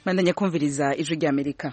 Mandanya kumviriza ijwi rya Amerika.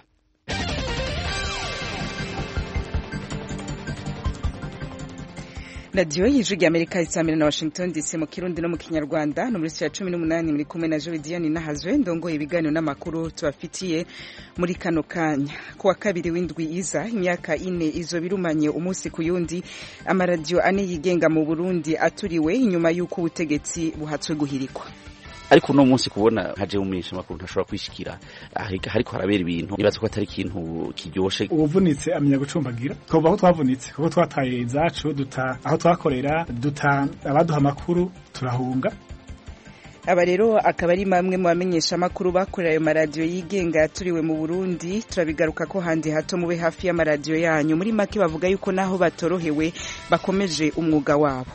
Radio y'ijwi rya Amerika isamira na Washington DC mu Kirundi no mu Kinyarwanda no muri 18 muri kumwe na Jodiane Nahazwe ndongoye ibiganiro n'amakuru tubafitiye muri kano kanya. Kuwa kabiri w'indwi iza imyaka 4 izo birumanye umunsi ku yundi amaradio ane yigenga mu Burundi aturiwe inyuma y'uko ubutegetsi buhatswe guhirikwa. Ariko no munsi kubona haje umenyesha makuru ntashobora kwishikira hariko harabera ibintu nibaza ko atari ikintu kiryoshe. Ubuvunitse amenya gucumbagira kuva aho twavunitse kuko twataye izacu duta aho twakorera duta abaduha makuru turahunga. Aba rero akaba ari mamwe mu bamenyesha makuru bakorera ayo maradio yigenga turiwe mu Burundi. Turabigaruka ko handi hato mube hafi y'amaradio yanyu. Muri make bavuga yuko naho batorohewe bakomeje umwuga wabo.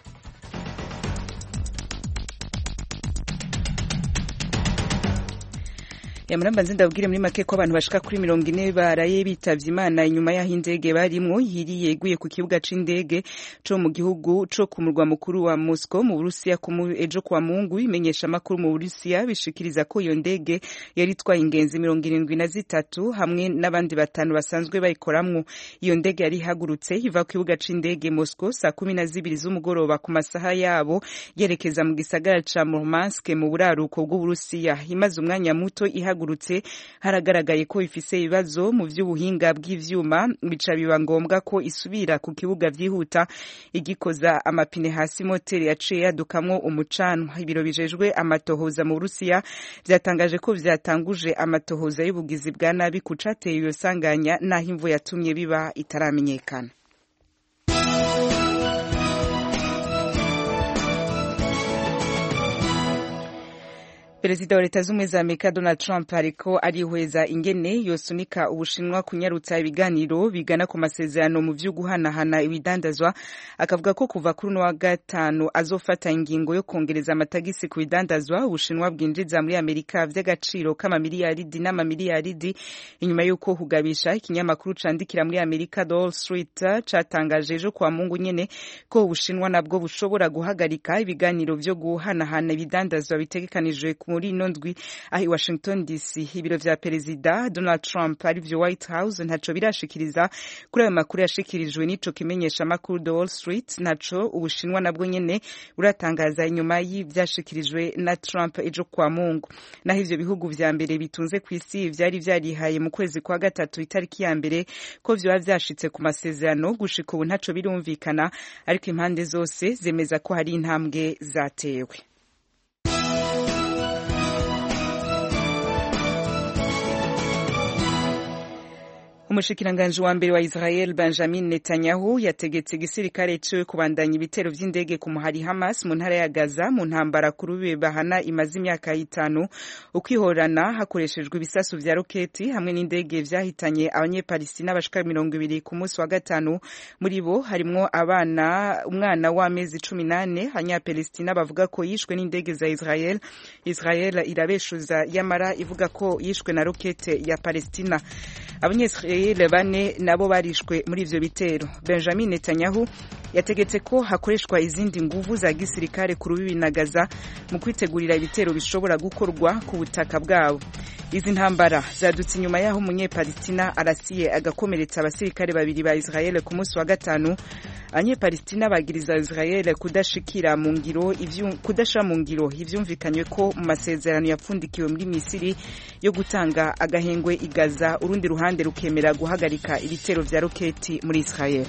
Yamuramba ndabwire muri make ko abantu bashika kuri 40 baraye bitavye Imana inyuma yaho indege barimwo yiriye iguye ku kibuga c'indege co mu gihugu co ku murwa mukuru wa Moscow mu Burusiya ejo kwa Mungu. Imenyesha makuru mu Burusiya bishikiriza ko iyo ndege yari twaye ingenzi 73 hamwe n'abandi batanu basanzwe bayikoramwo. Iyo ndege yari hagurutse iva ku kibuga c'indege Moscow saa 12 z'umugoroba ku masaha yabo yerekeza mu gisagara ca Murmansk mu buraruko bw'Uburusiya. Imaze umwanya muto ihagurutse haragaragaye ko ifise ibibazo mu vy'ubuhinga bw'ivyuma bica biba ngombwa ko isubira ku kibuga vyihuta igikoza amapine hasi moteri yaciye yadukamwo umucanwa. Ibiro bijejwe amatohoza mu Burusiya vyatangaje ko vyatanguje amatohoza y'ubugizi bwa nabi kucateye iyo sanganya naho imvo yatumye biba itaramenyekana. Perezida wa Leta z'Ubumwe za Amerika Donald Trump ariko arihweza ingene yosunika Ubushinwa kunyarutsa ibiganiro bigana ku masezerano mu vyo guhanahana ibidandazwa. Akavuga ko kuva kuri wa gatanu azofata ingingo yo kongereza amatagisi ku bidandazwa Ubushinwa bwinjiza muri Amerika vy'agaciro kama miliyaridi n'amamiliyaridi. Inyuma yuko hugabisha ikinyamakuru candikira muri Amerika The Wall Street catangaje ejo kwa Mungu nyene ko Ubushinwa nabwo bushobora guhagarika ibiganiro vyo guhanahana ibidandazwa bitegekanijwe muri nondwi ahi Washington DC. Ibiro vya Perezida Donald Trump ari vyo White House ntaco birashikiriza kuri ayo makuru yashikirijwe n'ico kimenyesha makuru The Wall Street. Naco Ubushinwa nabwo nyene uratangaza inyuma y'ivyashikirijwe na Trump ejo kwa Mungu. Naho ivyo bihugu vya mbere bitunze kw'isi vyari vyarihaye mu kwezi kwa gatatu itariki ya mbere ko vyoba vyashitse ku masezerano, gushika ubu ntaco birumvikana, ariko impande zose zemeza ko hari intambwe zatewe. Umushikiranganje wa mbere wa Israel Benjamin Netanyahu yategetse igisirikare ciwe kubandanya ibitero vy'indege ku muhari Hamas mu ntara ya Gaza mu ntambara kuri bahana imaze imyaka 5 ukwihorana hakoreshejwe ibisasu vya roketi hamwe n'indege vyahitanye abanyepalestina bashika 200 ku munsi wa gatanu. Muri bo harimwo umwana w'amezi 18. Abanyapalestina bavuga ko yishwe n'indege za Israel. Israel irabeshuza yamara ivuga ko yishwe na rokete ya Palestina. Abanyesrael bane nabo barishwe muri ivyo bitero. Benjamin Netanyahu yategetse ko hakoreshwa izindi nguvu za gisirikare ku rubibi na Gaza mu kwitegurira ibitero bishobora gukorwa ku butaka bwabo. Izi ntambara zadutse inyuma yaho umunyepalestina arasiye agakomeretsa abasirikare babiri ba Israel ku munsi wa gatanu. Abanyepalestina bagiriza Israel kudashira mu ngiro ivyumvikanywe ko mu masezerano yapfundikiwe muri Misiri yo gutanga agahengwe i Gaza, urundi ruhande rukemera guhagarika ibitero vya roketi muri Israel.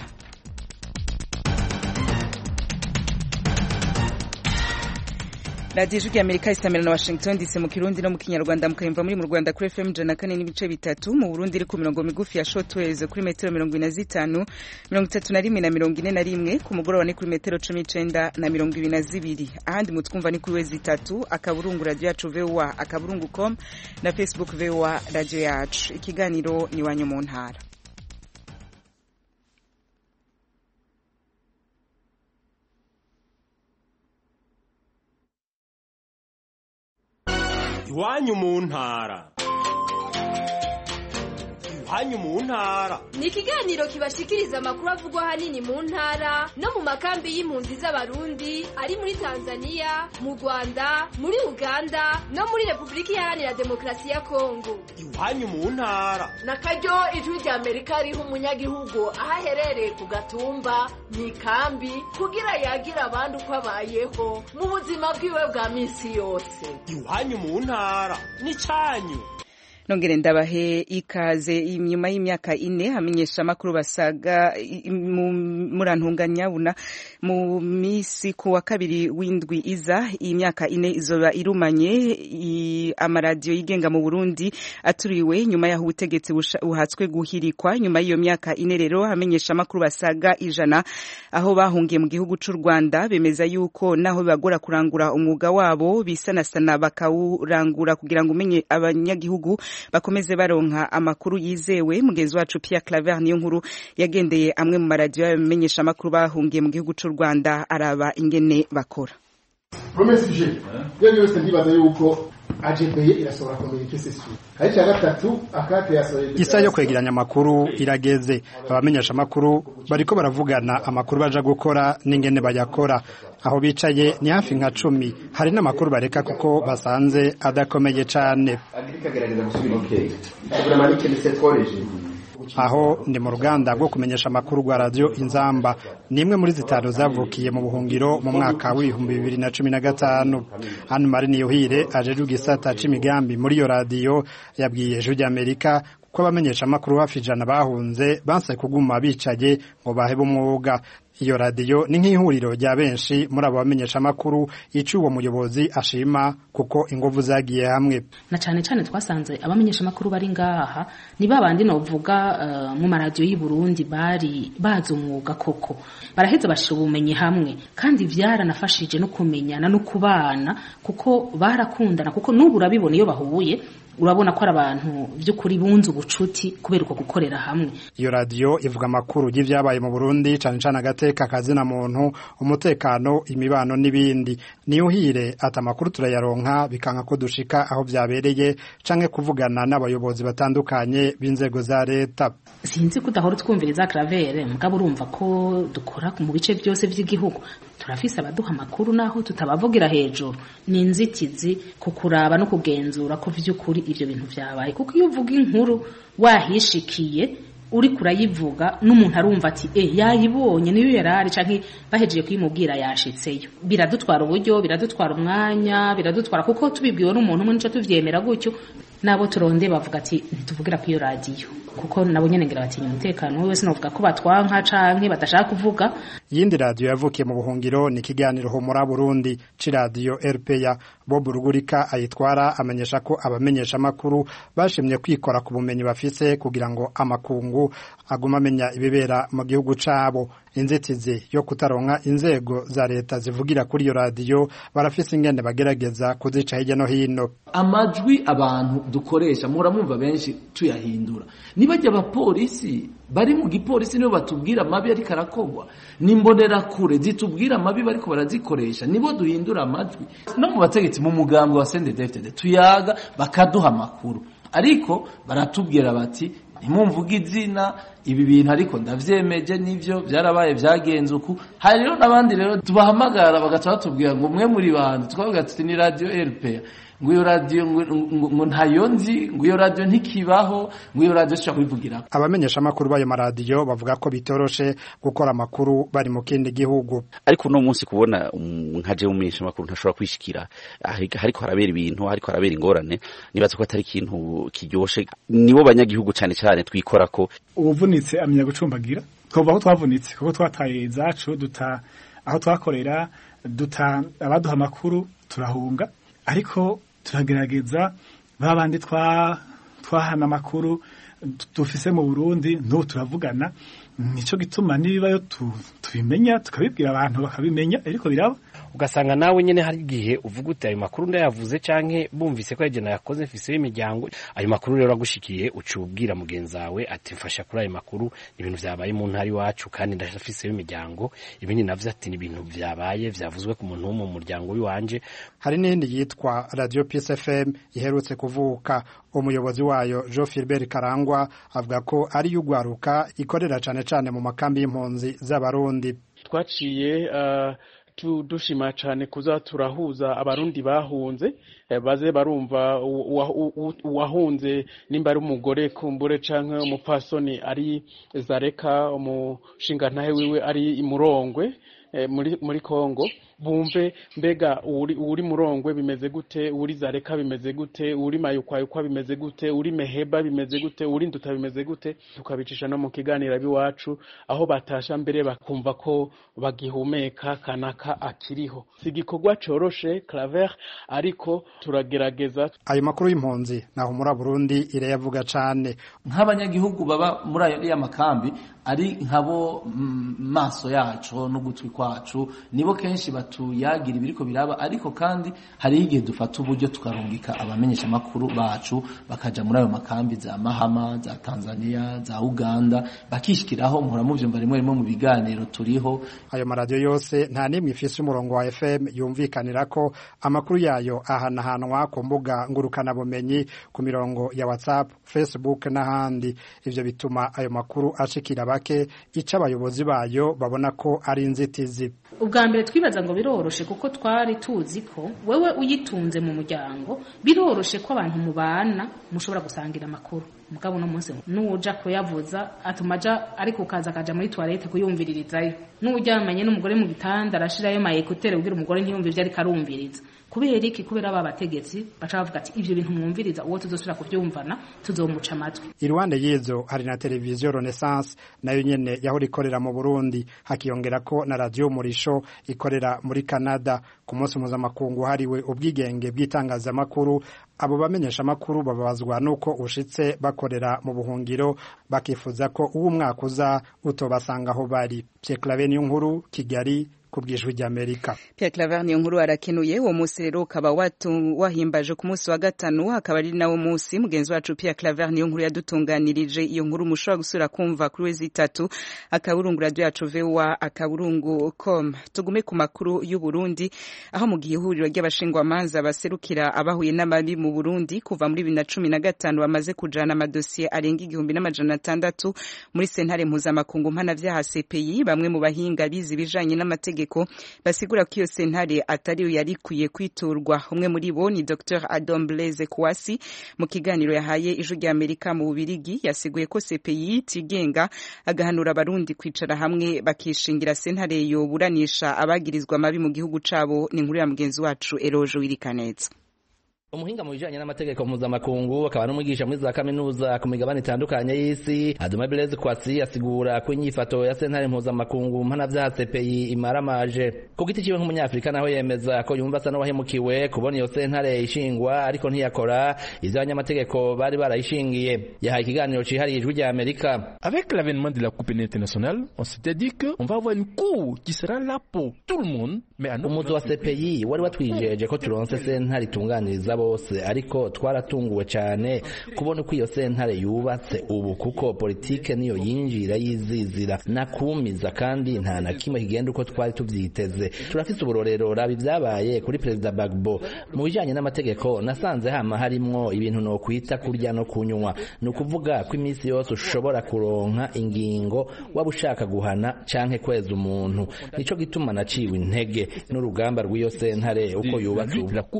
Radio y'ijwi Amerika isamira na Washington DC mu Kirundi no mu Kinyarwanda mukayimva muri mu Rwanda kuri FM 104.3, mu Burundi iri ku mirongo migufi ya shortwave kuri metero 45, 31 na 41, ku mugoroba ni kuri metero 19 na 22. Ahandi mutwumva ni kuri wezi 3 akaburungu radio yacu VOA akaburungu.com na Facebook VOA radio yacu. Ikiganiro ni wanyu mu ntara. Iwanyu mu ntara. iwanyu mu ntara. Ni ikiganiro kibashikiriza amakuru avugwa hanini mu ntara no mu makambi y'impunzi z'abarundi ari muri Tanzania, mu Rwanda, muri Uganda no muri Republika Iharanira Demokarasi ya Kongo. Iwanyu mu ntara. Nakaryo ijwi rya Amerika riha umunyagihugu ahaherereye ku gatumba mu ikambi kugira yagira abandi uko abayeho mu buzima bwiwe bwa minsi yose. Iwanyu mu ntara ni canyu. Nongere ndabahe ikaze inyuma y'imyaka 4 hamenyesha amakuru basaga murantunganyabuna mu misi ku wa kabiri w'indwi iza imyaka 4 izoba irumanye amaradiyo yigenga mu Burundi aturiwe nyuma yaho ubutegetsi buhatswe guhirikwa nyuma y'iyo myaka 4 rero hamenyesha amakuru basaga 100 aho bahungiye mu gihugu c'u Rwanda bemeza yuko naho bibagora kurangura umwuga wabo bisanasana bakawurangura kugira ngo umenye abanyagihugu bakomeze baronka amakuru yizewe. Mugenzi wacu Pierre Claver niyo nkuru yagendeye amwe mu maradiyo y'amenyesha amakuru bahungiye mu gihugu c'u Rwanda araba ingene bakora. Promesije yose ndibaza yuko AGPE irasohora communication session. Hari cya gatatu akate yasohoye isa yo kwegeranya amakuru irageze. Abamenyesha amakuru bariko baravugana amakuru baja gukora n'ingene bayakora. Aho bicaye ni hafi nka 10. Hari n'amakuru bareka kuko basanze adakomeye cyane. Aho ndi mu ruganda rwo kumenyesha amakuru rwa radio Inzamba nimwe muri zitanu zavukiye mu buhungiro mu mwaka wa 2015. Anne Marie Niyohire ajeje gisata c'imigambi muri yo radio yabwiye Ijwi rya Amerika ko abamenyesha amakuru hafi 100 bahunze banse kuguma bicaye ngo bahebe umwuga. Iyo radio ni nk'ihuriro rya benshi muri abo bamenyesha amakuru icuwo muyobozi ashima kuko ingovu zagiye hamwe. Na cyane twasanze abamenyesha amakuru bari ngaha ni babandi novuga mu maradio y'u Burundi bari bazi umwuga koko baraheza bashubumenye hamwe kandi vyaranafashije no kumenyana no kubana kuko barakundana kuko n'ubu urabibona iyo bahuye urabona ko ari abantu by'ukuri bunze ubucuti kubera uko gukorera hamwe. Iyo radio ivuga amakuru y'ivyabaye mu Burundi cyane agateka kazina muntu umutekano imibano n'ibindi. Niyohire ata makuru turayaronka bikanka ko dushika aho vyabereye canke kuvugana n'abayobozi batandukanye b'inzego za leta. Sinzi kudahora twumviriza Claver mugabo urumva ko dukora mu bice byose by'igihugu turafise abaduha amakuru naho tutabavugira hejuru. Ni inzitizi kukuraba no kugenzura ko vy'ukuri ivyo bintu vyabaye kuko iyo uvuga inkuru wahishikiye uri kurayivuga n'umuntu arumva ati yayibonye niyo yarari canke bahejeje kuyimubwira yashitseyo. Biradutwara uburyo biradutwara umwanya biradutwara kuko tubibwiwe n'umuntu umwe nico tuvyemera gutyo nabo turonde bavuga ati ntituvugira ku iyo radio kuko nabo nyene ngira batinya umutekano wese novuga ko batwanka canke badashaka kuvuga. Yindi radio yavukiye mu buhungiro ni kiganiro ho muri Burundi ci radio RPA. Bob Rugurika ayitwara amenyesha ko abamenyesha amakuru bashimye kwikora ku bumenyi bafise kugira ngo amakungu aguma amenya ibibera mu gihugu cabo. Inzitizi yo kutaronka inzego za leta zivugira kuri iyo radio barafise ingene bagerageza kuzica hirya no hino. Amajwi abantu dukoresha muramumva benshi tuyahindura. Nibajya abapolisi bari mu gipolisi nibo batubwira amabi ari karakogwa nimbonera kure zitubwira amabi bariko barazikoresha nibo duhindura amajwi. No mu bategetsi mu mugambi wa CNDD-FDD tuyaga bakaduha amakuru ariko baratubwira bati ntimumvuga izina ibi bintu ariko ndavyemeje nivyo byarabaye byagenze uku. Hari rero nabandi rero tubahamagara bagaca batubwira ngo mwe muri bantu twavuga ati ni radio RPA ngo iyo radio ngo ntayonzi ngo iyo radio ntikibaho ngo iyo radio cyo kubivugira. Abamenyesha amakuru bayo maradiyo bavuga ko bitoroshe gukora amakuru bari mu kindi gihugu ariko no munsi kubona nkaje umenyesha amakuru ntashobora kwishikira hariko harabera ibintu hariko harabera ingorane nibaza ko atari ikintu kiryoshe nibo banyagihugu cyane twikora ko ubuvunitse amenya gucumbagira twova aho twavunitse kuko twataye zacu aho twakorera abaduha amakuru turahunga ariko turagerageza babandi twahana amakuru dufise mu Burundi no turavugana nico gituma nibibayo tubimenya tukabibwira abantu bakabimenya ariko biraba ugasanga nawe nyene hari igihe uvuga uti ayo makuru ndayavuze canke bumvise ko yagena yakoze mfise imiryango ayo makuru rero agushikiye ucubwira mugenzi wawe ati mfasha kuri ayo makuru ibintu vyabaye mu ntari wacu kandi ndafise imiryango ibindi navyo ati ni ibintu vyabaye vyavuzwe ku muntu wo mu muryango wiwanje. Hari n'indi yitwa Radio Peace FM iherutse kuvuka umuyobozi wayo Jean Philbert Karangwa avuga ko ari yugwaruka ikorera cane mu makambi y'impunzi z'abarundi. Twaciye dushima cyane kuza turahuza abarundi bahunze baze barumva uwahunze nimba ari umugore kumbure canke umupfasoni ari Zareka umushinga ntahe wiwe ari Imurongwe muri Kongo bumve mbega uri Murongwe bimeze gute uri Zareka bimeze gute uri Mayukwayukwa bimeze gute uri Meheba bimeze gute uri Nduta bimeze gute tukabicisha no mu kiganiro biwacu aho batasha mbere bakumva ko bagihumeka kanaka akiriho sigikorwa coroshe Claver ariko turagerageza. Ayo makuru y'impunzi naho muri Burundi irayavuga cane nk'abanyagihugu baba muri ayo makambi ari nkabo maso yacu no gutwi kwacu nibo kenshi batuyagira ibiriko biraba ariko kandi hari igihe dufata uburyo tukarungika abamenyesha makuru bacu bakaja muri ayo makambi za Mahama za Tanzania za Uganda bakishikiraho nkora mu vyumba rimwe mu biganiro turiho. Ayo maradiyo yose nta nimwe ifise umurongo wa FM yumvikanira ko amakuru yayo ahanahanwa ku mbuga ngurukana bumenyi ku mirongo ya WhatsApp, Facebook n'ahandi. Ivyo bituma ayo makuru ashikira bake ica abayobozi bayo babona ko ari inzitizi. Ubwa mbere twibaza ngo biroroshe kuko twari tuzi ko wewe uyitunze mu muryango biroroshe ko abantu mubana mushobora gusangira amakuru mugabo no munsi nuja kuyavuza atumaja ariko kaza kaja muri toilette kuyumviririzayo n'uryamanye n'umugore mu gitanda arashirayo mayekutere kugira umugore ntiyumve ivyo ari karumviriza kubera iki kubera abategetsi baca bavuga ati ivyo bintu mwumviriza uwo tuzosubira kuvyumvana tuzomuca amatwi. Irwande yezo hari na televiziyo Renaissance nayo nyene yahora ikorera mu Burundi hakiyongera ko na radio Murisho ikorera muri Canada. Ku munsi mpuzamakungu hariwe ubwigenge bw'itangazamakuru abo bamenyesha amakuru babazwa nuko ushitse bakorera mu buhungiro bakifuza ko uwo mwaka uza utobasanga aho bari. Pierre Claver Niyonkuru, Kigali, kubwijwe ry'Amerika. Pierre Claver Niyonkuru arakenuye uwo munsi rero ukaba wahimbaje ku munsi wa gatanu akaba ari nawo munsi mugenzi wacu Pierre Claver Niyonkuru yadutunganirije iyo nkuru mushobora gusura kumva kuri wezi 3 akaburungu radio yacu VOA akaburungu.com. Tugume ku makuru y'u Burundi aho mu gihe ihuriro ry'abashingwa manza baserukira abahuye n'amabi mu Burundi kuva muri 2015 bamaze kujana amadosiye arenga 1600 muri sentare mpuzamakungu mpanavyaha CPI. Bamwe mu bahinga bizi bijanye n'amategeko basigura ko iyo sentare atari yarikuye kwiturwa. Umwe muri bo ni Dr Adam Blaise Kwasi mu kiganiro yahaye ijwi ry'Amerika mu Bubirigi yasiguye ko CPI tigenga agahanura abarundi kwicara hamwe bakishingira sentare yoburanisha abagirizwa mabi mu gihugu cabo. Ni inkuru ya mugenzi wacu Erojo Wirikaneza. Umuhinga mu bijanye n'amategeko mpuzamakungu akaba n'umwigisha muri za kaminuza ku migabane itandukanye y'isi Adam Blaise Kwasi asigura ko inyifato ya sentare mpuzamakungu mpanavyaha CPI imaramaje. Ku giti ciwe nk'umunyafrika naho yemeza ko yumva asa n'uwahemukiwe kubona iyo sentare ishingwa ariko ntiyakora ivyo abanyamategeko bari barayishingiye. Yahaye ikiganiro cihariye ijwi rya Amerika. Avec l'avènement de la Cour pénale internationale, on s'était dit que on va avoir une cour qui sera là pour tout le monde, mais à umuzi wa CPI wari watwijeje ko turonse sentare itunganiriza bose, ariko twaratunguwe cyane kubona ko iyo sentare yubatse ubu kuko politike niyo yinjira yizizira nakumiza kandi nta na kimwe kigenda uko twari tuvyiteze. Turafise uburorero rabi vyabaye kuri President Bagbo mu bijanye n'amategeko. Nasanze hama harimwo ibintu no kwita kurya no kunywa, no kuvuga ko imisi yose ushobora kuronka ingingo waba ushaka guhana canke kweza umuntu. Nico gituma naciwe intege n'urugamba rw'iyo sentare uko yubatse.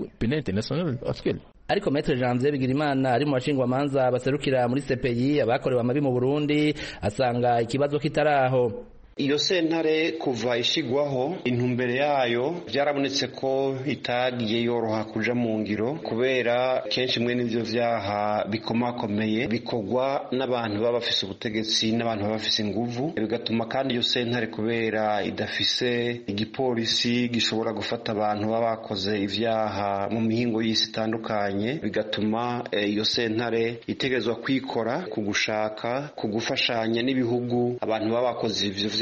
Ariko Maître Janvier Bigirimana ari mu bashingwa manza baserukira muri CPI abakorewe amabi mu Burundi asanga ikibazo kitaraho. Iyo sentare kuva ishigwaho intumbere yayo byarabonetse ko itagiye yoroha kuja mu ngiro kubera kenshi mwe n'ivyo vyaha bikomakomeye bikogwa n'abantu baba bafise ubutegetsi n'abantu baba bafise inguvu, bigatuma kandi iyo sentare kubera idafise igipolisi gishobora gufata abantu baba bakoze ivyaha mu mihingo y'isi itandukanye, bigatuma iyo sentare itegezwa kwikora ku gushaka ku gufashanya n'ibihugu abantu baba bakoze ivyo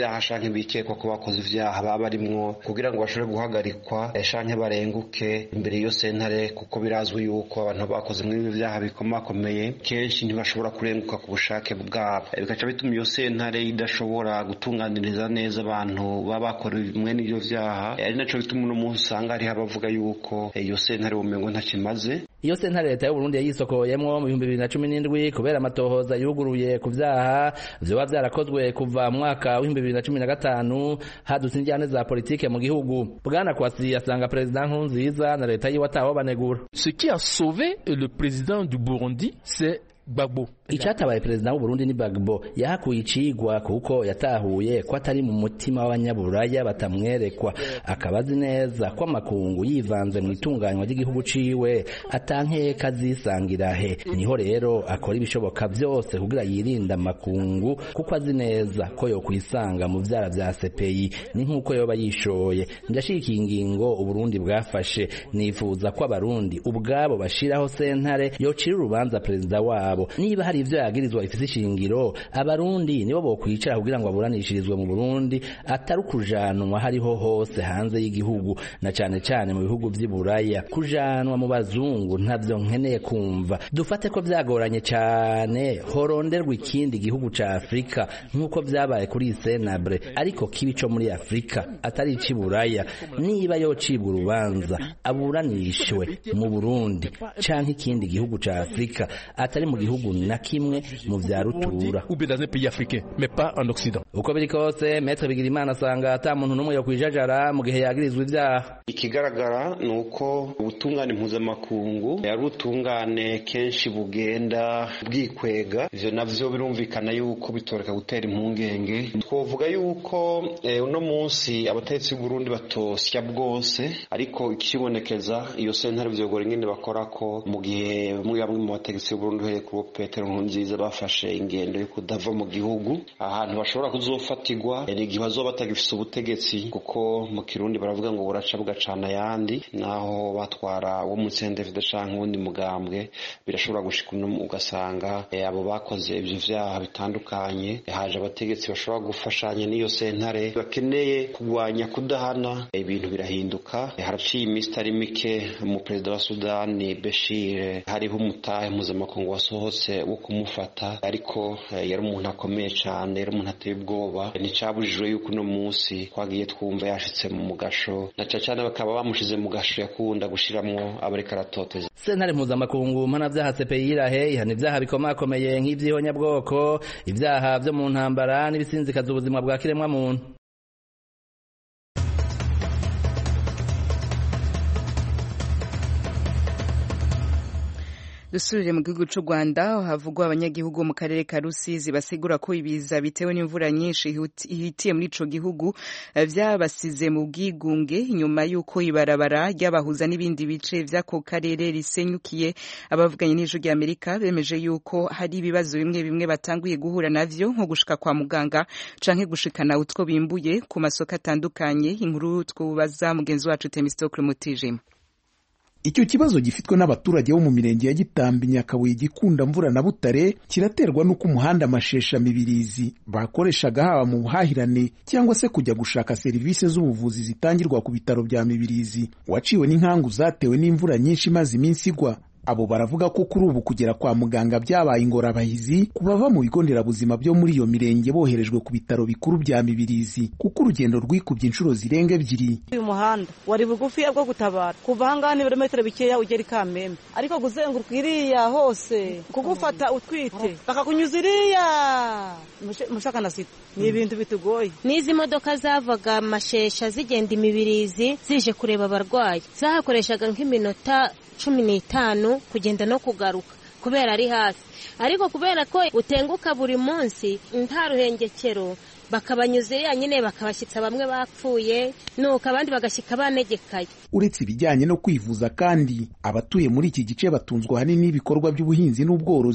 ivyaha canke bikekwa ko bakoze ivyaha baba barimwo kugira ngo bashobore guhagarikwa canke barenguke imbere y'iyo sentare, kuko birazwi yuko abantu bakoze muri ibyo vyaha bikomakomeye kenshi ntibashobora kurenguka ku bushake bwabo, bikaca bituma iyo sentare idashobora gutunganiriza neza abantu baba bakora bimwe n'ivyo vyaha. Ari naco bituma uno munsi usanga hariho abavuga yuko iyo sentare umengo ntakimaze. Iyo sentare leta y'u Burundi yayisokoyemwo mu 2017 kubera amatohoza yuguruye ku vyaha vyoba vyarakozwe kuva mu mwaka wa 2015 hadutse injyane za politike mu gihugu. Bwana Kwasi asanga president Nkurunziza na leta yiwe ataho banegura. Ce qui a sauvé le président du Burundi, c'est Gbagbo. Icyatabaye president w'u Burundi ni Gbagbo yahakuye icigwa kuko yatahuye ko atari mu mutima w'abanyaburaya batamwerekwa, akabazi neza ko amakungu yivanze mu itunganywa ry'igihugu ciwe atankeka zisangira he. Niho rero akora ibishoboka byose kugira yirinda amakungu, kuko azi neza ko yo kwisanga mu vyara vya CPI ni nkuko yoba yishoye. Ndashika ingingo u Burundi bwafashe, nifuza ko abarundi ubwabo bashiraho sentare yocira urubanza president wabo. Niba hari ivyo yagirizwa ifise ishingiro, abarundi nibo bokwicara kugira ngo aburanishirizwe mu Burundi atari kujanwa hariho hose hanze y'igihugu, na cane cane mu bihugu vy'iburaya. Kujanwa mu bazungu ntavyo nkeneye kumva. Dufate ko vyagoranye cane horonderwa ikindi gihugu ca Afrika nkuko vyabaye kuri Senabre, ariko kibi co muri Afrika atari iciburaya. Niba yocibwa urubanza aburanishwe mu Burundi canke ikindi gihugu ca Afrika atari mu gihugu na kimwe mu vya rutura, uko biri kose Maître Bigirimana asanga ata muntu n'umwe yo kwijajara mu gihe yagirizwa ivyaha. Ikigaragara nuko ubutungane mpuzamakungu yari ubutungane kenshi bugenda bwikwega, ivyo navyo birumvikana yuko bitoreka gutera impungenge. Twovuga yuko uno munsi abategetsi b'u Burundi batosya bwose, ariko ikibonekeza iyo sentare vyogora ingene bakorako mu gihe bamwe mu bategetsi b'u Burundi ku Petero Nkurunziza bafashe ingendo yo kudava mu gihugu, ahantu bashobora kuzofatirwa ni igihe bazoba batagifise ubutegetsi, kuko mu Kirundi baravuga ngo buraca bugacana yandi, naho batwara wo mu CNDD canke uwundi mugambwe birashobora gushika ugasanga abo bakoze ivyo vyaha bitandukanye haje abategetsi bashobora gufashanya n'iyo sentare bakeneye kugwanya kudahana, ibintu birahinduka. Haraciye iminsi itari mike mu perezida wa Sudani Bashir hariho umutahe mpuzamakungu wasohotse wo kumufata, ariko yari umuntu akomeye cyane, yari umuntu ateye ubwoba. Nticabujijwe yuko uno munsi twagiye twumva yashitse mu mugasho, na cyane bakaba bamushize mu gasho yakunda gushiramwo abareka aratoteza. Sentare mpuzamakungu mpanavyaha CPI irahe ihana ivyaha bikomakomeye nk'ivy'ihonyabwoko, ivyaha vyo mu ntambara n'ibisinzikaza ubuzima bwa kiremwa muntu. Dusubire mu gihugu c'u Rwanda havugwa abanyagihugu mu karere ka Rusizi basigura ko ibiza bitewe n'imvura nyinshi ihitiye muri ico gihugu vyabasize mu bwigunge nyuma yuko ibarabara ryabahuza n'ibindi bice vy'ako karere risenyukiye. Abavuganye n'ijwi rya Amerika bemeje yuko hari ibibazo bimwe bimwe batanguye guhura navyo nko gushika kwa muganga canke gushikana utwo bimbuye ku masoko atandukanye. Inkuru twubaza mugenzi wacu Temistokle Mutijima. Icyo kibazo gifitwe n'abaturage bo mu mirenge ya Gitambi, Nyakabuye, Gikunda, Mvura na Butare kiraterwa n'uko umuhanda Mashesha Mibirizi bakoreshaga haba mu buhahirane cyangwa se kujya gushaka serivisi z'ubuvuzi zitangirwa ku bitaro bya Mibirizi waciwe n'inkangu zatewe n'imvura nyinshi maze iminsi igwa. Abo baravuga ko kuri ubu kugera kwa muganga byabaye ingorabahizi kubava mu bigo nderabuzima byo muri iyo mirenge boherejwe ku bitaro bikuru bya Mibirizi, kuko urugendo rwikubye inshuro zirenga 2. Uyu muhanda wari bugufi bwo gutabara kuva hangana ibirometero bikeya ugera Kamembe, ariko kuzenguruka iriya hose kugufata utwite bakakunyuza iriya mushaka na sita ni ibintu bitugoye. Nizi modoka zavaga Mashesha zigenda Mibirizi zije kureba abarwayi zahakoreshaga nk'iminota 15 kugenda no kugaruka kubera ari hasi, ariko kubera ko utenguka buri munsi nta ruhengekero bakabanyuze nyine bakabashyitsa bamwe bapfuye nuko abandi bagashyika banegekaye. Uretse ibijyanye no kwivuza kandi abatuye muri iki gice batunzwe hanini n'ibikorwa by'ubuhinzi n'ubworozi.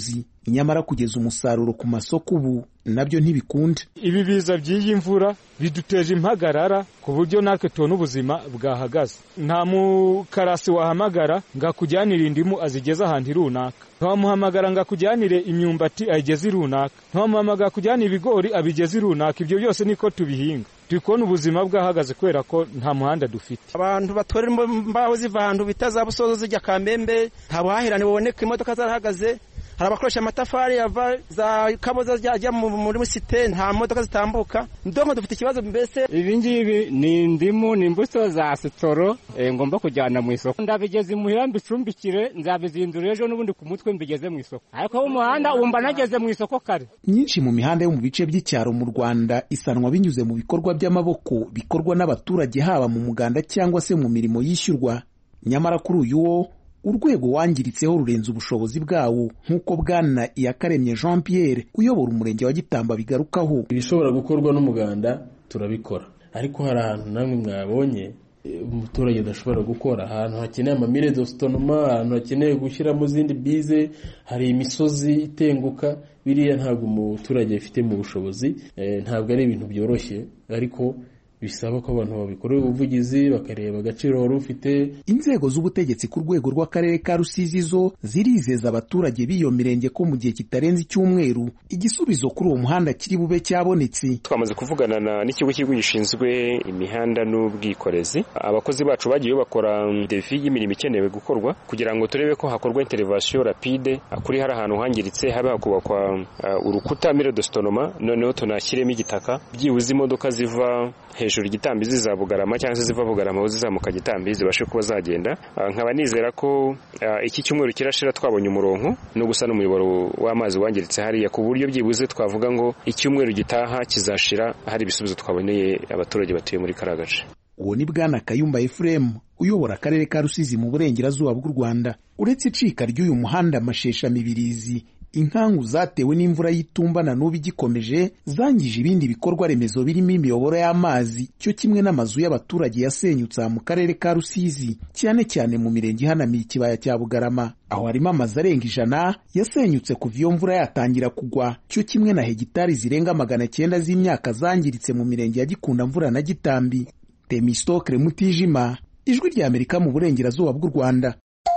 nyamara kugeza umusaruro ku masoko ubu nabyo ntibikunda. Ibi biza by'iyi mvura biduteje impagarara ku buryo natwe tubona ubuzima bwahagaze. Nta mukarasi wahamagara ngakujyanira indimu azigeza ahantu runaka, ntawamuhamagara ngakujyanire imyumbati ayigeze runaka, ntawamuhamagara kujyanira ibigori abigeze runaka. Ibyo byose niko tubihinga. Tukona ubuzima bwahagaze kubera ko nta muhanda dufite. Abantu batwara imbaho ziva ahantu bitaza Busozo zijya Kamembe, nta buhahirane buboneka, imodoka zarahagaze. Hari abakoresha amatafari yava za Kaboza zijya muri site, nta modoka zitambuka. Ndonko dufite ikibazo mbese. Ibi ngibi ni indimu, ni imbuto za sitoro ngomba kujyana mu isoko. Ndabigeze imuhira mbicumbikire, nzabizindura ejo n'ubundi ku mutwe mbigeze mu isoko. Ariko umuhanda wumva nageze mu isoko kare. Nyinshi mu mihanda yo mu bice by'icyaro mu Rwanda isanwa binyuze mu bikorwa by'amaboko bikorwa n'abaturage, haba mu muganda cyangwa se mu mirimo yishyurwa. Nyamara kuri uyu wo urwego wangiritseho rurenze ubushobozi bwawo, nk'uko Bwana Iyakaremye Jean Pierre uyobora umurenge wa Gitamba bigarukaho. Ibishobora gukorwa n'umuganda turabikora, ariko hari ahantu namwe mwabonye umuturage adashobora gukora, ahantu hakeneye amamire d'autonoma, ahantu hakeneye gushyiramo zindi bize, hari imisozi itenguka. Biriya ntabwo umuturage afite mu bushobozi, ntabwo ari ibintu byoroshye, ariko bisaba ko abantu babikorera ubuvugizi bakareba agaciro wari ufite. Inzego z'ubutegetsi ku rwego rw'akarere ka Rusizi zo zirizeza abaturage b'iyo mirenge ko mu gihe kitarenze icyumweru igisubizo kuri uwo muhanda kiri bube cyabonetse. Twamaze kuvugana n'ikigo gishinzwe imihanda n'ubwikorezi. Abakozi bacu bagiye bakora defi y'imirimo ikenewe gukorwa kugira ngo turebe ko hakorwa intervention rapide kuri hari ahantu hangiritse, habe hakubakwa urukuta mire d'autonoma, noneho tunashyiremo igitaka, byibuze imodoka ziva hejuru Gitambi ziza Bugarama cyangwa se ziva Bugarama aho zizamuka Gitambi zibashe kuba zagenda. Nkaba nizera ko iki cyumweru kirashira twabonye umurongo no gusa n'umuyoboro w'amazi wangiritse hariya, ku buryo byibuze twavuga ngo icyumweru gitaha kizashira hari ibisubizo twaboneye abaturage batuye muri Karagace. Uwo ni Bwana Kayumba Ephraim uyobora akarere ka Rusizi mu burengerazuba bw'u Rwanda. Uretse icika ry'uyu muhanda Mashesha Mibirizi, inkangu zatewe n'imvura y'itumba na n'ubu igikomeje zangije ibindi bikorwa remezo birimo imiyoboro y'amazi, cyo kimwe n'amazu y'abaturage yasenyutse mu karere ka Rusizi, cyane cyane mu mirenge ihanamiye ikibaya cya Bugarama. Aho harimo amazu arenga 100 yasenyutse kuva iyo mvura yatangira kugwa, cyo kimwe na hegitari zirenga 900 z'imyaka zangiritse mu mirenge ya Gikunda Mvura na Gitambi. Temistokle Mutijima, Ijwi rya Amerika mu burengerazuba bw'u Rwanda.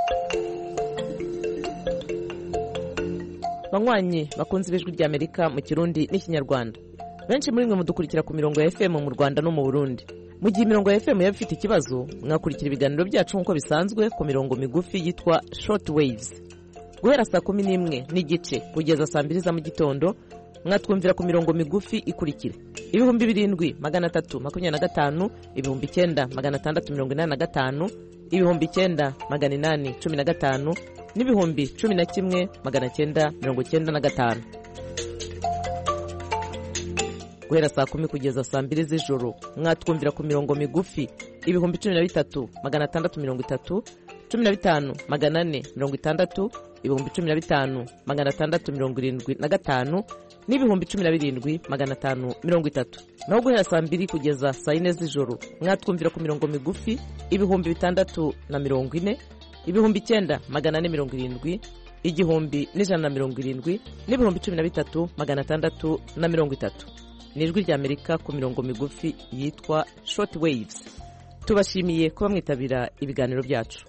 Banywanyi bakunze Ijwi rya Amerika mu Kirundi n'Ikinyarwanda, benshi muri mwe mudukurikira ku mirongo ya FM mu Rwanda no mu Burundi. Mu gihe imirongo ya FM yaba ifite ikibazo, mwakurikira ibiganiro byacu nk'uko bisanzwe ku mirongo migufi yitwa short waves. Guhera saa 11 n'igice kugeza saa 2 za mu gitondo, mwatwumvira ku mirongo migufi ikurikira: 2325, 9685, 9815 n'ibihumbi 11,995. Guhera saa 10 kugeza saa 2 z'ijoro mwatwumvira ku mirongo migufi 13,630, 15,460, ibihumbi 15,675 n'ibihumbi 17,530. Naho guhera saa 2 kugeza saa 4 z'ijoro mwatwumvira ku mirongo migufi 640, ibihumbi 9,470, igihumbi 170 n'ibihumbi 13,630. Ni Ijwi rya Amerika ku mirongo migufi yitwa short waves. Tubashimiye kuba mwitabira ibiganiro byacu.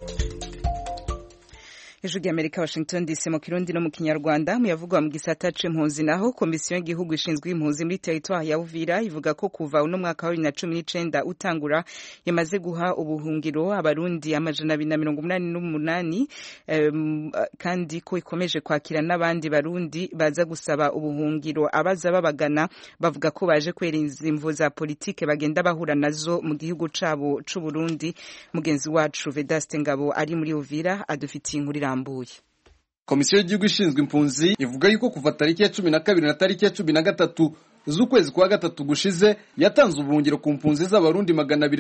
Ijwi rya Amerika, Washington DC, mu Kirundi no mu Kinyarwanda. Muyavugwa mu gisata c'impunzi, naho komisiyo y'igihugu ishinzwe impunzi muri territoire ya Uvira ivuga ko kuva uno mwaka wa 2019 utangura yamaze guha ubuhungiro abarundi 288, kandi ko ikomeje kwakira n'abandi barundi baza gusaba ubuhungiro. Abaza babagana bavuga ko baje kwerinza imvo za politike bagenda bahura nazo mu gihugu cabo c'u Burundi. Mugenzi wacu Vedaste Ngabo ari muri Uvira adufitiye inkuru. Komisiyo y'igihugu ishinzwe impunzi ivuga yuko kuva tariki ya 12 na tariki ya 13 z'ukwezi kwa gatatu gushize yatanze ubuhungiro ku mpunzi z'abarundi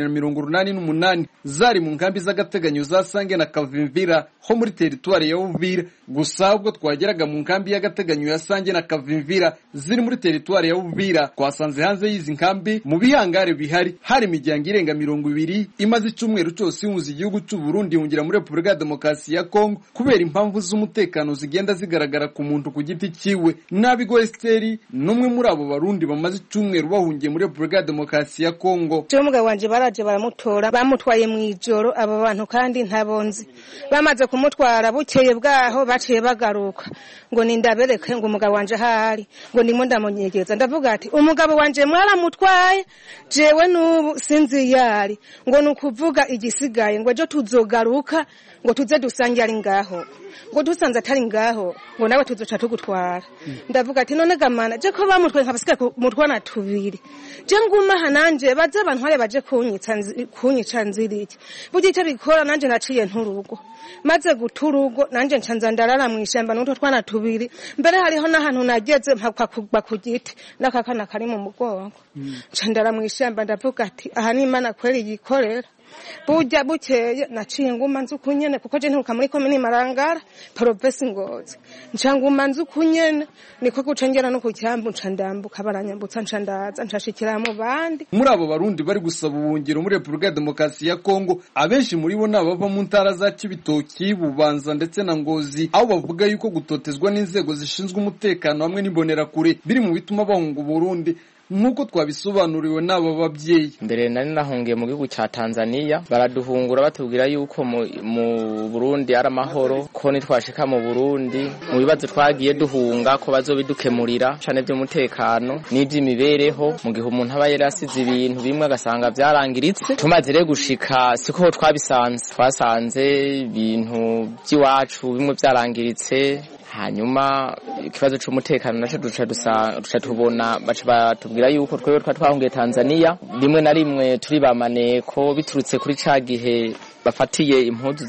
288 zari mu nkambi z'agateganyo za Sange na Kavimvira ho muri teritwari ya Uvira. Gusa ubwo twageraga mu nkambi y'agateganyo ya Sange na Kavimvira ziri muri teritwari ya Uvira, twasanze hanze y'izi nkambi mu bihangare bihari hari imiryango irenga 200 imaze icyumweru cyose yunze igihugu cy'u Burundi hungira muri Repubulika ya Demokarasi ya Kongo kubera impamvu z'umutekano zigenda zigaragara ku muntu ku giti ciwe. Nabigo Esteri numwe muri abo barundi bamaze icyumweru bahungiye muri Repubulika ya Demokarasi ya Kongo. Umugabo wanje baraje baramutora, bamutwaye mu ijoro aba bantu kandi ntabonzi. Bamaze kumutwara bukeye bwaho baciye bagaruka ngo nindabereke ngo umugabo wanje ahari, ngo ndimo ndamunyegeza. Ndavuga ati umugabo wanje mwaramutwaye, jewe n'ubu sinzi yari, ngo nukuvuga igisigaye ngo ejo tuzogaruka ngo tuze dusange ari ngaho, ngo dusanze atari ngaho ngo nawe tuzoca tugutwara. Ndavuga ati none gamana je ko bamutwe nkabasika mutwana tubiri, je nguma hananje baze abantware baje kunyica nziriki bugite bikora nanje naciye nturugo, maze guturugo nanje ncanza ndarara mu ishamba n'utwo twana tubiri. Mbere hariho n'ahantu nageze mpakwa kugba ku giti n'akakana kari mu mugongo, ncandara mu ishamba. Ndavuga ati aha ni Imana kweri yikorera. Burya bukeye naciye nguma nzu kunyene kuko je nturuka muri komini Marangara province Ngozi, ncanguma nzu kunyene niko gucengera no ku cyambu ncandambuka baranyambutsa ncandaza nshashikira mu bandi. Muri abo barundi bari gusaba ubuhungiro muri Repubulika ya Demokarasi ya Kongo, abenshi muri bo nabava mu ntara za Cibitoki, Bubanza ndetse na Ngozi, aho bavuga yuko gutotezwa n'inzego zishinzwe umutekano hamwe n'imbonera kure biri mu bituma bahunga Burundi. Nuko twabisobanuriwe n'aba babyeyi. Mbere nari nahungiye mu gihugu cya Tanzania, baraduhungura batubwira yuko mu Burundi ari amahoro, ko nitwashika mu Burundi mu bibazo twagiye duhunga ko bazobidukemurira cyane by'umutekano n'iby'imibereho. Mu gihe umuntu aba yarasize ibintu bimwe agasanga byarangiritse, tumaze rero gushika siko twasanze ibintu by'iwacu bimwe byarangiritse. Hanyuma ikibazo cy'umutekano naco duca tubona baca batubwira yuko twebwe twahungiye Tanzania, rimwe na rimwe turi bamaneko biturutse kuri ca gihe bafatiye impuzu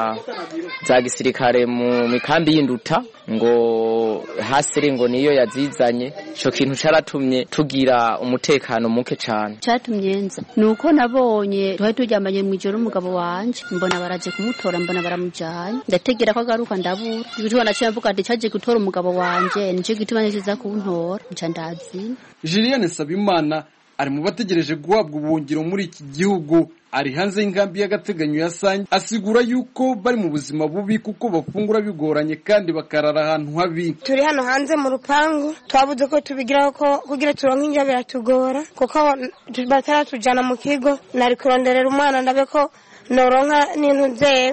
za gisirikare mu mikambi y'induta ngo hasiri ngo niyo yazizanye. Ico kintu caratumye tugira umutekano muke cane. Catumye nza nuko nabonye twari tujyamanye mu ijoro umugabo wanje, mbona baraje kumutora, mbona baramujanye, ndategera ko agaruka ndabura. Bitwa naciye mvuga ati caje gutora umugabo wanje, nico gituma nziza kuntora nca ndazina. Julienne Sabimana ari mu bategereje guhabwa ubuhungiro muri iki gihugu, ari hanze y'inkambi y'agateganyo ya Sange. Asigura yuko bari mu buzima bubi kuko bafungura bigoranye kandi bakarara ahantu habi. Turi hano hanze mu rupangu, twabuze ko tubigiraho ko kugira turonke injya biratugora kuko bataratujana mu kigo. Nari kuronderera umwana ndabe ko noronka n'intu ze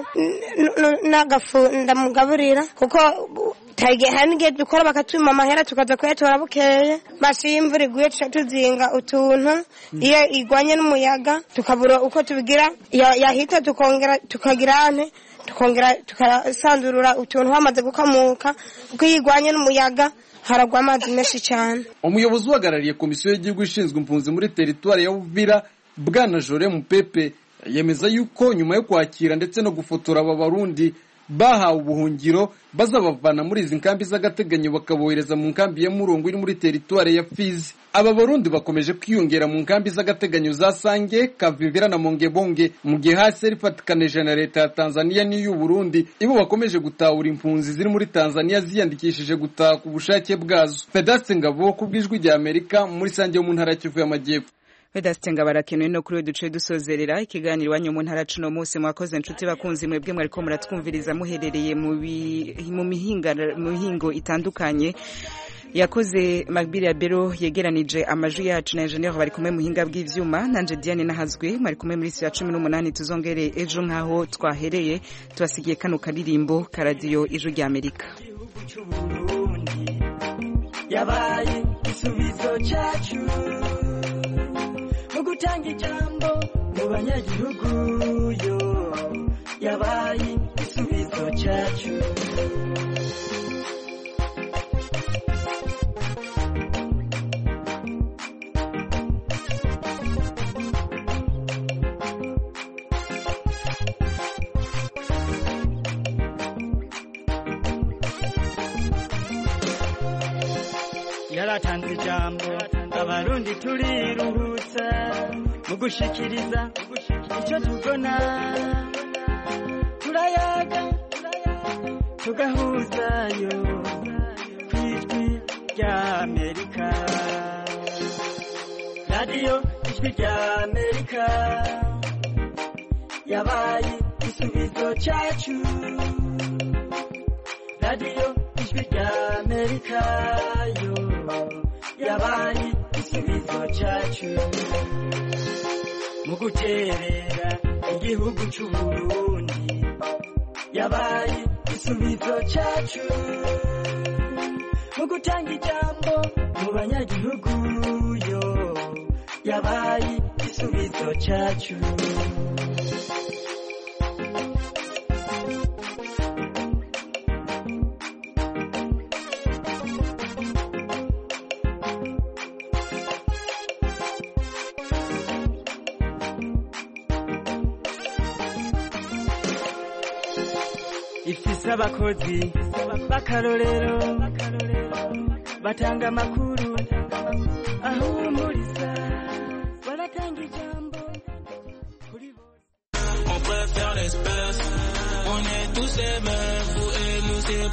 n'agafu ndamugaburira kuko hanige dukora bakatuma amahera tukaza kuyatora bukeye. Basi imvura iguye tuzinga utuntu, iyo igwanye n'umuyaga tukabura uko tubigira, yahita tukongera tukasandurura utuntu hamaze gukamuka kuko yigwanye n'umuyaga haragwa amazi menshi cyane. Umuyobozi uhagarariye komisiyo y'igihugu ishinzwe impunzi muri teritwari ya Uvira, Bwana Jore Mupepe, yemeza yuko nyuma yo kwakira ndetse no gufotora aba barundi bahawe ubuhungiro bazabavana muri izi nkambi z'agateganyo bakabohereza mu nkambi ya Murongo iri muri teritwari ya Fizi. Aba barundi bakomeje kwiyongera mu nkambi z'agateganyo za Sange, Kavimvira na Mongebonge, mu gihe hasi rifatikanije na leta ya Tanzania n'iy'u Burundi ibo bakomeje gutahura impunzi ziri muri Tanzania ziyandikishije gutaha ku bushake bwazo. Vedaste Ngabo ku bw'ijwi rya Amerika muri Sange yo mu ntara ya Kivu y'Amajyepfo. Vedaste Ngabo arakenewe no kuri duce dusozerera ikiganiro wanyu mu ntara cuno munsi. Mwakoze inshuti bakunzi mwebwe mwariko muratwumviriza muherereye mu mihingo itandukanye. Yakoze Magbiri ya Bero yegeranije amajwi yacu na engineer bari kumwe muhinga bw'ivyuma, nanje Diane Nahazwe mwari kumwe muri 18 tuzongere ejo nkaho twahereye. Tubasigiye kano karirimbo ka radio Ijwi rya Amerika. Yabaye isubizo cyacu gutanga ijambo mu banyagihugu yo, yabaye isubizo cyacu. Yaratanze ijambo abarundi turiruhutsa mu gushikiriza icyo tubona turayaga tugahuzayo kw'ijwi rya Amerika radiyo ijwi rya Amerika yabaye igisubizo cyacu radiyo ijwi rya Amerika yo yabaye igisubizo cyacu mu guterera igihugu cy'u Burundi yabaye igisubizo cyacu mu gutanga ijambo mu banyagihugu yo yabaye igisubizo cyacu ifise abakozi b'akarorero batanga amakuru ahumuriza baratanga ijambo kuri bose. On peut faire l'espèce, on est tous les mêmes, vous et nous c'est